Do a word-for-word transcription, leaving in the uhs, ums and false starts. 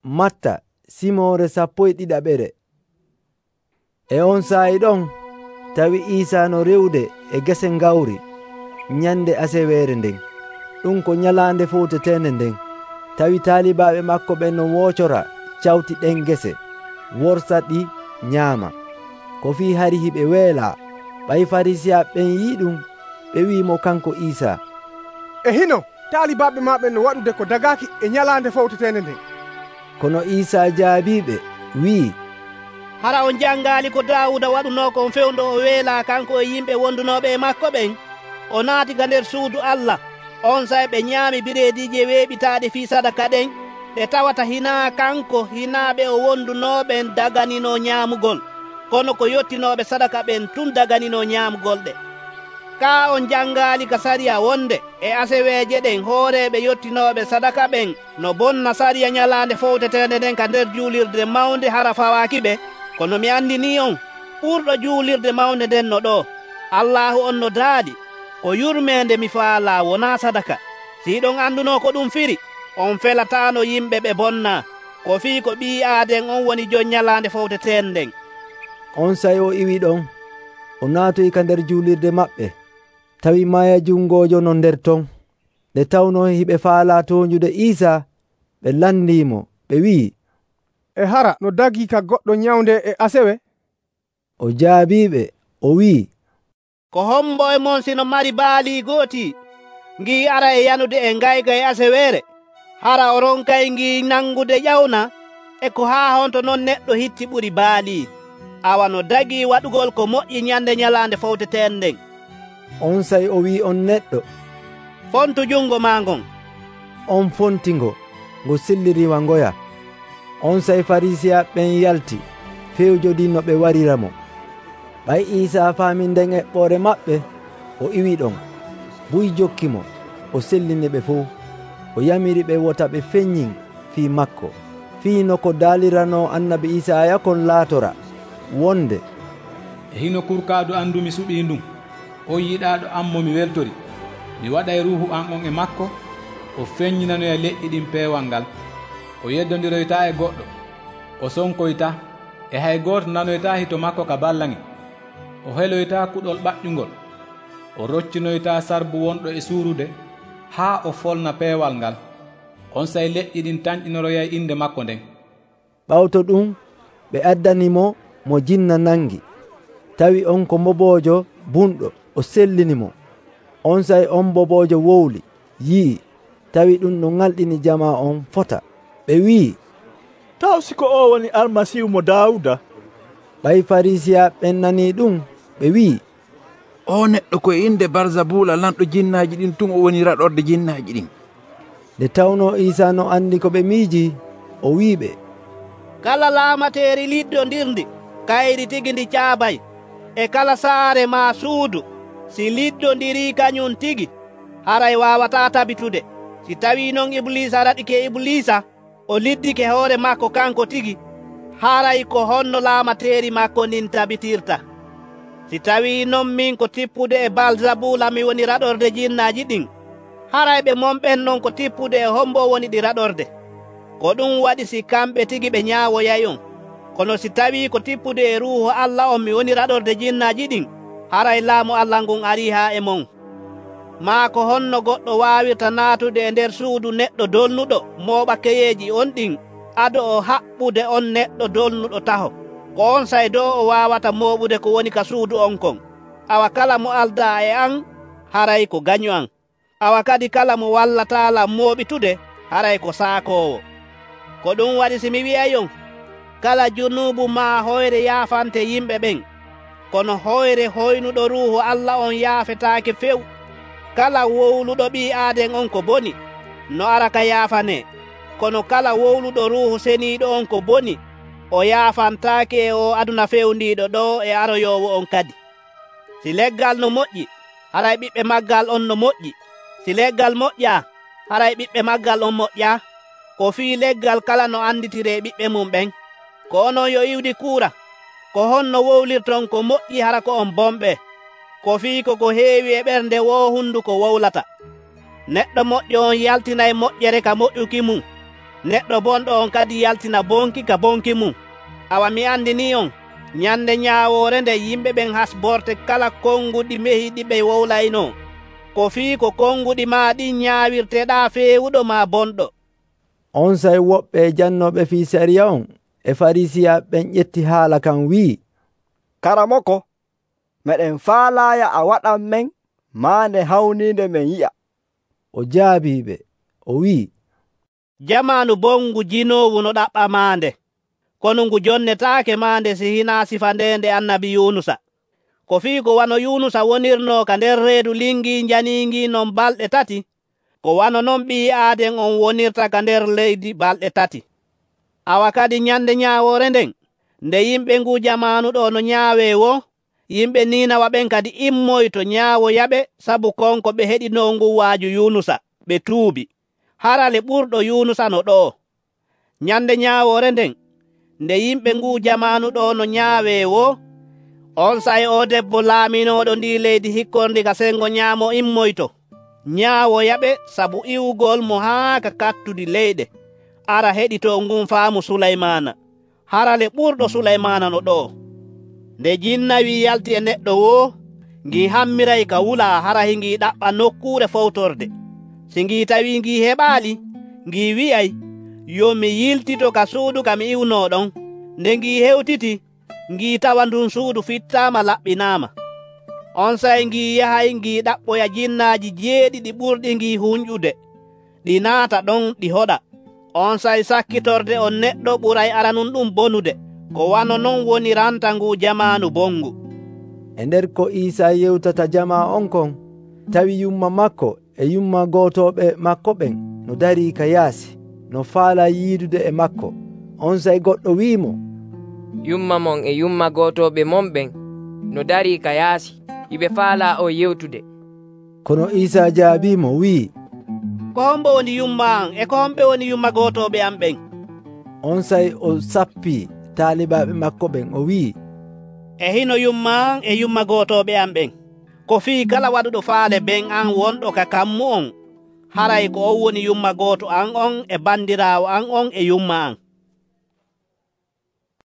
Matta simore sappo e ɗiɗaɓere. E on saayi ɗon tawi Isa no rewde e gese gawri nyande asewere nden, ɗum ko nyalande fowtetende nden. Tawi taalibaɓe makko ɓen no wocora cawti ɗen gese worsa ɗi ñaama, ko fi hari hiɓe weela. Ɓay Farisiya ɓen yi ɗum, ɓe wimo kanko Isa, e hino taalibaɓe ma ɓen no waɗude ko dagaki e nyalande fowtetende nden. Kono Isa jaabiɓe wi, hara on jangali ko Dawuda waɗuno kon fewndo o weela kanko e yimɓe wondunoɓe e makko ɓen. O naati ga nder suudu Allah, on say ɓe ñaami bireediji weeɓitaɗe fi sadaka ɗen, ɗe tawata hina kanko hinaɓe o wondunoɓen daganino ñaamugol, kono ko yottinoɓe sadaka ɓen tun daganino ñaamugol ɗe. Ka on jangali ka sariya wonde e aseweje ɗen hooreɓe yottinoɓe sadaka ɓen no bonna sariya nyalande fowtetende nden ka nder juulirde mawnde hara fawaki ɓe. Kono mi andini on, ɓurɗo juulirde mawnde nden no ɗo, Allahu on no daaɗi, ko yurmede mi faala wona sadaka. Siɗon anduno ko ɗum firi, on felatano yimɓe ɓe bonna, ko fii ko ɓii aaden on woni jon nyalande fowtetende nden. On say o iwi ɗon, o naatoyi ka nder juulirde maɓɓe, tawi maya jungojo no nder ton. Nde tawno hiɓe faala toñude Isa, ɓe landimo, ɓe wi, e hara no dagi ka goɗɗo nyawnde e asewe? O jaabiɓe o wi, ko hombo e mon sino mari baali gooti ngi ara e yanude e ngayga e asewere, hara o ronkay ngi nangude ƴawna, e ko haa honto noon neɗɗo hitti ɓuri baali. Awa no dagi waɗugol ko moƴƴi nyande nyalande fowtetende nden. On say o wi on neɗɗo, fontu jungo ma ngon. On fontingo, ngo silliriwa ngoya. On say Farisiya ɓen yalti fewjodi no ɓe wariramo. Ɓay Isa faami nden eɓɓore maɓɓe, o iwi ɗon, buy jokkimo, o sellini ɓe fo. O yamiri ɓe wota ɓe feññin fi makko, fii no ko daalirano annabi Isaya kon laatora wonde, e hino kurkaɗo andumi suɓi ndum, o yiɗaɗo am mo mi weltori, mi waɗay ruhu an on e makko, o feññinanoya leƴƴi ɗin peewal ngal. O yeddodiroyta e goɗɗo, o sonkoyta, e hay goto nanoyta hito makko ka ballange. O heloyta kuɗol ɓaƴƴungol, o roccinoyta sarbu wonɗo e suurude, haa o folna peewal ngal. On say leƴƴi ɗin tanƴinoroya inde makko nden. Ɓawto ɗum ɓe addanimo mo jinna nangi. Tawi on ko mbobojo bunɗo, o sellinimo. On say on mbobojo wowli yii, tawi ɗum no ngalɗini jama on fota. Ɓe wi, taw siko o woni almasihu mo Dawuda. Ɓay Farisiya ɓen nani ɗum, ɓe wi, o neɗɗo ko inde Barzabula lanɗo jinnaji ɗin tun o woni raɗorde jinnaji ɗin. Nde tawno Isa no andi ko ɓe miiji, o wiɓe, kala laamateri liddodirndi kayri tigi ndi caabay, e kala saare ma suudu si liddodiri kañum tigi haray wawata tabitude. Si tawi noon Iblisa raɗike Iblisa, o liddike hoore makko kanko tigi, haray ko honno laamateri makko nin tabitirta. Si tawi noon min ko tippude e Balzabula mi woni raɗorde jinnaji ɗin, haray ɓe momɓen noon ko tippude e hombo woni ɗi raɗorde. Ko ɗum waɗi si kamɓe tigi ɓe ñaawoyay on. Kono si tawi ko tippude e ruuhu Allah on mi woni raɗorde jinnaji ɗin, haray laamu Allah ngun ari ha e mon. Ma ko honno goɗɗo wawirta naatude e nder suudu neɗɗo dolnuɗo mooɓa keyeji on ɗin, ado o haɓɓude on neɗɗo dolnuɗo taho. Ko on say do o wawata mooɓude ko woni ka suudu on kon. Awa kala mo alda e an, haray ko gañu an. Awa kadi kala mo wallatala mooɓitude, haray ko saakowo. Ko ɗum waɗi simi wi'ayon, kala junubu ma hoyre yaafante yimɓe ɓen, kono hoyre hoynuɗo ruuhu Allah on yaafetaake few. Kala wowluɗo ɓi aaden on ko boni, no ara ka yaafane, kono kala wowluɗo ruuhu seniiɗo on ko boni, o yaafantaake e o aduna fewndiiɗo ɗo e aroyowo on kadi. Si leggal no moƴƴi, haray ɓiɓɓe maggal on no moƴƴi. Si leggal moƴƴa, haray ɓiɓɓe maggal on moƴƴa. Ko fii leggal kala no anditire ɓiɓɓe mum ɓen. Ko onon yo iwdi kuura, ko honno wowlirton ko moƴƴi hara ko on bomɓe. Ko fii ko ko heewi e ɓernde wo hunduko wowlata. Neɗɗo moƴƴo on yaltinay moƴƴere ka moƴƴuki mum, neɗɗo bonɗo on kadi yaltina bonki ka bonki mum. Awa mi andini on, nyande nyaawore nde yimɓe ɓen hasborte kala konguɗi mehiɗi ɓe wowlayno, ko fii ko konguɗi ma ɗi nyaawirteɗa feewuɗo ma bonɗo. On say woɓɓe jannoɓe fi sariya on e farisiya ɓen ƴetti haala kan wi'i, karamoko, meɗen faalaya a waɗan men maande hawninde men yi'a. O jaabiɓe o wi'i, jamanu bongu jinowu no ɗaɓɓa maande, kono ngu jonnetaake maande si hina sifa nde nde annabi Yunusa. Ko fii ko wano Yunusa wonirno ka nder reedu lingi janingi non balɗe tati, ko wano non ɓii aaden on wonirta ka nder leydi balɗe tati. Awa kadi nyande nyaawore nden, nde yimɓe ngu jamanu ɗo no nyaawe wo, yimɓe Ninawa ɓen kadi immoy to nyaawo yaɓe sabu konko ɓe heɗino ngu waaju Yunusa, ɓe tuubi. Harale ɓurɗo Yunusa no ɗo. Nyande nyaawore nden, nde yimɓe ngu jamanu ɗo no nyaawe wo, on say o debbo laaminoɗo ndi leydi hikkorndi ka sengo nyaamo immoyto, nyaawo yaɓe sabu iwugol mo haa ka kattudi leyɗe, ara heɗito ngun faamu Sulaymana. Harale ɓurɗo Sulaymana no ɗo. Nde jinna wi yalti e neɗɗo wo, ngi hammiray ka wula hara ngi ɗaɓɓa nokkure fowtorde. Si ngi tawi ngi heɓaali, ngi wi'ay, yo mi yiltito ka suudu ka mi iwno ɗon. Nde ngi hewtiti, ngi tawa ndun suudu fittama laɓɓinama. On say ngi yahay ngi ɗaɓɓoya jinnaaji jeeɗiɗi ɓurɗi ngi hunƴude, ɗi naata ɗon ɗi hoɗa. On say sakkitorde on neɗɗo ɓuray aranun ɗum bonude, ko wano non woni ranta ngu jamanu bongu. E nder ko Isa yewtata jama on kon, tawi yumma makko e yumma gotoɓe makko ɓen no dari ka yaasi, no faala yiidude e makko. On say goɗɗo wi'imo, yumma mon e yumma gotoɓe mon ɓen no dari ka yaasi, iɓe faala o yewtude. Kono Isa jaabimo wi'i, ko hombo woni yumma an e ko homɓe woni yumma gotoɓe am ɓen? On say o sappi taalibaɓe makko ɓen o wi'i, e hino yumma an e yumma gotoɓe am ɓen, ko fii kala waɗuɗo faale ben an wonɗo ka kammu on, haray ko on woni yumma goto an on e bandirawo an on e yumma an.